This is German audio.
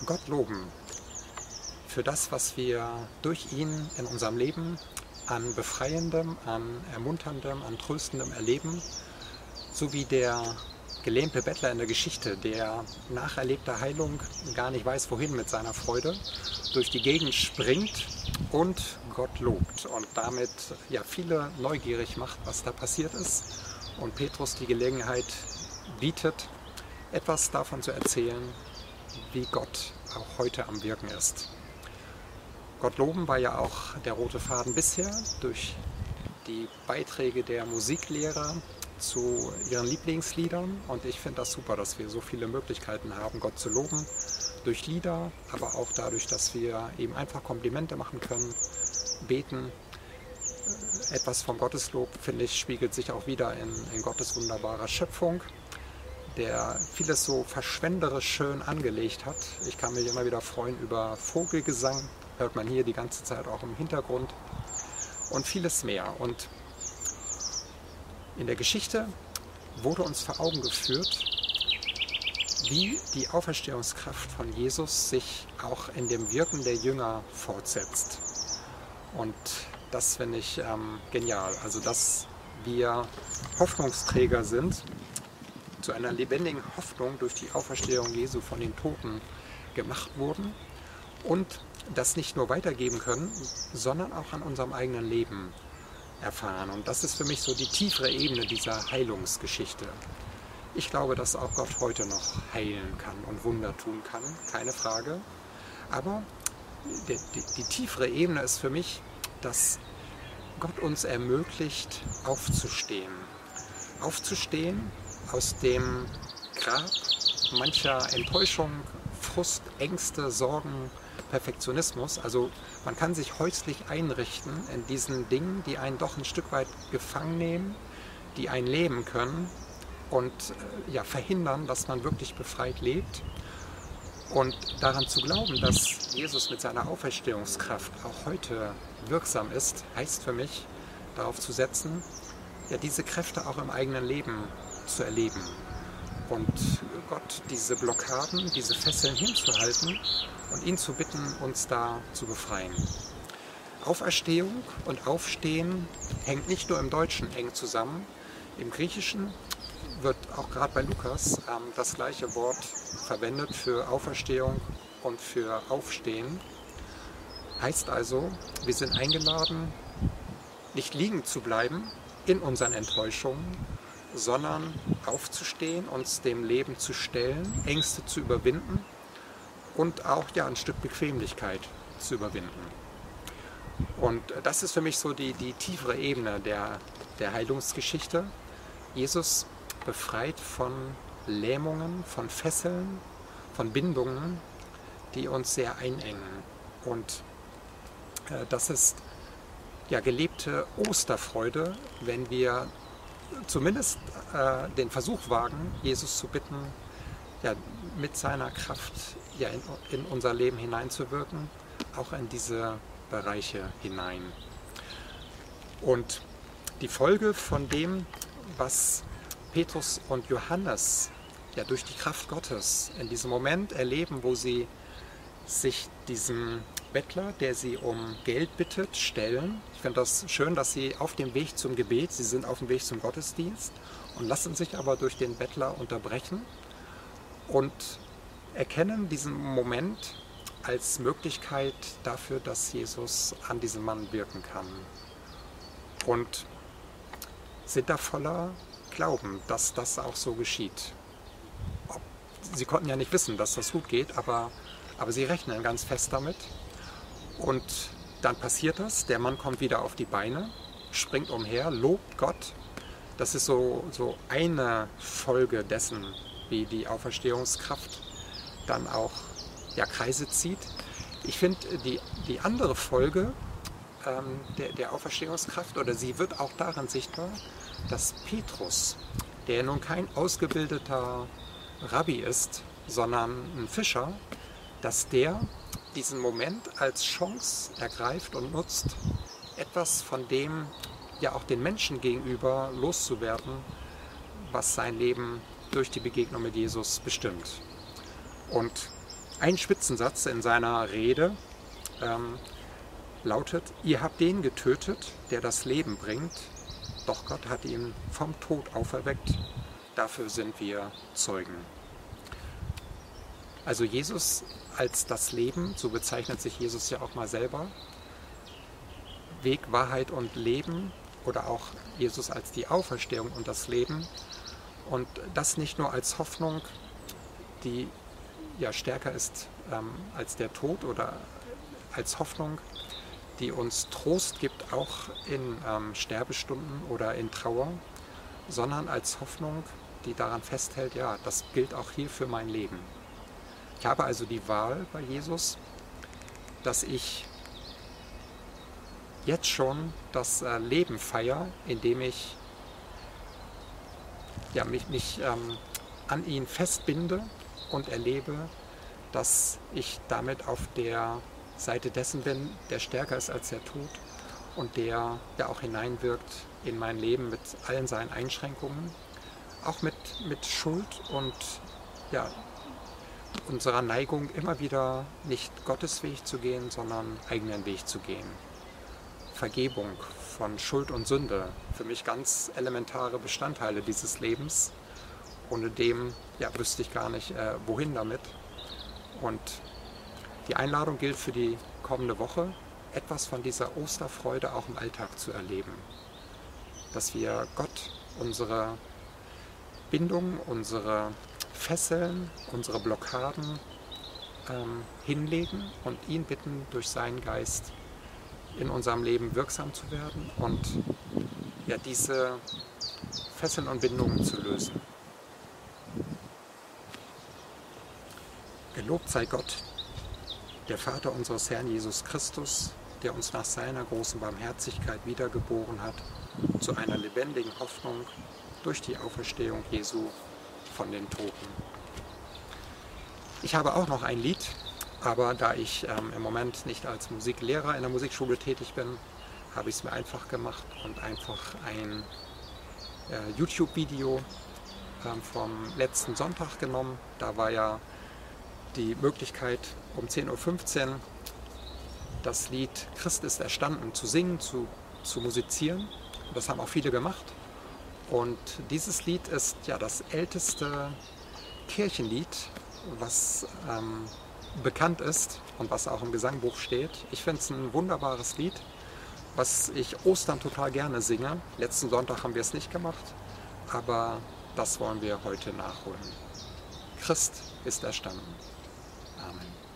Gott loben für das, was wir durch ihn in unserem Leben an Befreiendem, an Ermunterndem, an Tröstendem erleben, so wie der gelähmte Bettler in der Geschichte, der nach erlebter Heilung gar nicht weiß, wohin mit seiner Freude, durch die Gegend springt und Gott lobt und damit ja viele neugierig macht, was da passiert ist, und Petrus die Gelegenheit bietet, etwas davon zu erzählen, wie Gott auch heute am Wirken ist. Gott loben war ja auch der rote Faden bisher durch die Beiträge der Musiklehrer zu ihren Lieblingsliedern, und ich finde das super, dass wir so viele Möglichkeiten haben, Gott zu loben, durch Lieder, aber auch dadurch, dass wir eben einfach Komplimente machen können, beten. Etwas vom Gotteslob, finde ich, spiegelt sich auch wieder in Gottes wunderbarer Schöpfung, der vieles so verschwenderisch schön angelegt hat. Ich kann mich immer wieder freuen über Vogelgesang, hört man hier die ganze Zeit auch im Hintergrund, und vieles mehr. Und in der Geschichte wurde uns vor Augen geführt, wie die Auferstehungskraft von Jesus sich auch in dem Wirken der Jünger fortsetzt. Und das finde ich genial. Also, dass wir Hoffnungsträger sind, zu einer lebendigen Hoffnung durch die Auferstehung Jesu von den Toten gemacht wurden und das nicht nur weitergeben können, sondern auch an unserem eigenen Leben erfahren. Und das ist für mich so die tiefere Ebene dieser Heilungsgeschichte. Ich glaube, dass auch Gott heute noch heilen kann und Wunder tun kann, keine Frage. Aber die tiefere Ebene ist für mich, dass Gott uns ermöglicht, aufzustehen. Aufzustehen aus dem Grab mancher Enttäuschung, Frust, Ängste, Sorgen, Perfektionismus. Also man kann sich häuslich einrichten in diesen Dingen, die einen doch ein Stück weit gefangen nehmen, die ein leben können und verhindern, dass man wirklich befreit lebt. Und daran zu glauben, dass Jesus mit seiner Auferstehungskraft auch heute wirksam ist, heißt für mich, darauf zu setzen, diese Kräfte auch im eigenen Leben zu erleben. Und Gott diese Blockaden, diese Fesseln hinzuhalten und ihn zu bitten, uns da zu befreien. Auferstehung und Aufstehen hängt nicht nur im Deutschen eng zusammen. Im Griechischen wird auch gerade bei Lukas das gleiche Wort verwendet für Auferstehung und für Aufstehen. Heißt also, wir sind eingeladen, nicht liegen zu bleiben in unseren Enttäuschungen, sondern aufzustehen, uns dem Leben zu stellen, Ängste zu überwinden und auch ein Stück Bequemlichkeit zu überwinden. Und das ist für mich so die tiefere Ebene der Heilungsgeschichte. Jesus befreit von Lähmungen, von Fesseln, von Bindungen, die uns sehr einengen. Und das ist gelebte Osterfreude, wenn wir zumindest den Versuch wagen, Jesus zu bitten, mit seiner Kraft in unser Leben hineinzuwirken, auch in diese Bereiche hinein. Und die Folge von dem, was Petrus und Johannes durch die Kraft Gottes in diesem Moment erleben, wo sie sich diesem Bettler, der sie um Geld bittet, stellen. Ich finde das schön, dass sie auf dem Weg zum Gebet, sie sind auf dem Weg zum Gottesdienst und lassen sich aber durch den Bettler unterbrechen und erkennen diesen Moment als Möglichkeit dafür, dass Jesus an diesem Mann wirken kann. Und sind da voller Glauben, dass das auch so geschieht. Sie konnten ja nicht wissen, dass das gut geht, aber sie rechnen ganz fest damit. Und dann passiert das, der Mann kommt wieder auf die Beine, springt umher, lobt Gott. Das ist so eine Folge dessen, wie die Auferstehungskraft dann auch Kreise zieht. Ich finde die andere Folge der Auferstehungskraft, oder sie wird auch darin sichtbar, dass Petrus, der nun kein ausgebildeter Rabbi ist, sondern ein Fischer, dass der diesen Moment als Chance ergreift und nutzt, etwas von dem auch den Menschen gegenüber loszuwerden, was sein Leben durch die Begegnung mit Jesus bestimmt. Und ein Spitzensatz in seiner Rede lautet: Ihr habt den getötet, der das Leben bringt, doch Gott hat ihn vom Tod auferweckt. Dafür sind wir Zeugen. Also Jesus als das Leben, so bezeichnet sich Jesus ja auch mal selber. Weg, Wahrheit und Leben, oder auch Jesus als die Auferstehung und das Leben. Und das nicht nur als Hoffnung, die ja stärker ist als der Tod, oder als Hoffnung, die uns Trost gibt, auch in Sterbestunden oder in Trauer, sondern als Hoffnung, die daran festhält, ja, das gilt auch hier für mein Leben. Ich habe also die Wahl bei Jesus, dass ich jetzt schon das Leben feiere, indem ich ja, mich an ihn festbinde und erlebe, dass ich damit auf der Seite dessen bin, der stärker ist als der Tod und der auch hineinwirkt in mein Leben mit allen seinen Einschränkungen, auch mit Schuld und ja, unserer Neigung, immer wieder nicht Gottes Weg zu gehen, sondern eigenen Weg zu gehen. Vergebung von Schuld und Sünde, für mich ganz elementare Bestandteile dieses Lebens. Ohne dem wüsste ich gar nicht, wohin damit. Und die Einladung gilt für die kommende Woche, etwas von dieser Osterfreude auch im Alltag zu erleben. Dass wir Gott unsere Bindungen, unsere Fesseln, unsere Blockaden hinlegen und ihn bitten, durch seinen Geist in unserem Leben wirksam zu werden und ja, diese Fesseln und Bindungen zu lösen. Gelobt sei Gott, der Vater unseres Herrn Jesus Christus, der uns nach seiner großen Barmherzigkeit wiedergeboren hat, zu einer lebendigen Hoffnung durch die Auferstehung Jesu von den Toten. Ich habe auch noch ein Lied, aber da ich im Moment nicht als Musiklehrer in der Musikschule tätig bin, habe ich es mir einfach gemacht und einfach ein YouTube-Video vom letzten Sonntag genommen. Da war ja die Möglichkeit, um 10:15 Uhr das Lied Christ ist erstanden zu singen, zu musizieren. Das haben auch viele gemacht. Und dieses Lied ist ja das älteste Kirchenlied, was bekannt ist und was auch im Gesangbuch steht. Ich finde es ein wunderbares Lied, was ich Ostern total gerne singe. Letzten Sonntag haben wir es nicht gemacht, aber das wollen wir heute nachholen. Christ ist erstanden. Amen.